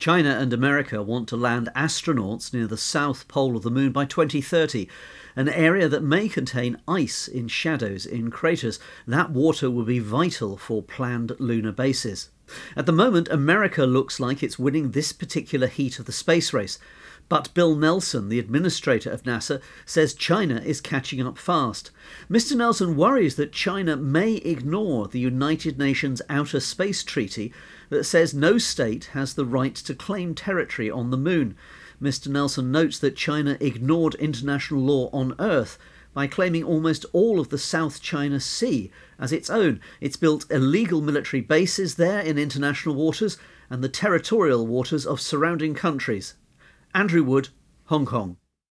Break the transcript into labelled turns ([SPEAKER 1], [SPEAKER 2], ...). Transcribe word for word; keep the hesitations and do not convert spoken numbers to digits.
[SPEAKER 1] China and America want to land astronauts near the south pole of the moon by twenty thirty, an area that may contain ice in shadows in craters. That water will be vital for planned lunar bases. At the moment, America looks like it's winning this particular heat of the space race. But Bill Nelson, the administrator of NASA, says China is catching up fast. Mister Nelson worries that China may ignore the United Nations Outer Space Treaty that says no state has the right to claim territory on the moon. Mister Nelson notes that China ignored international law on Earth by claiming almost all of the South China Sea as its own. It's built illegal military bases there in international waters and the territorial waters of surrounding countries. Andrew Wood, Hong Kong.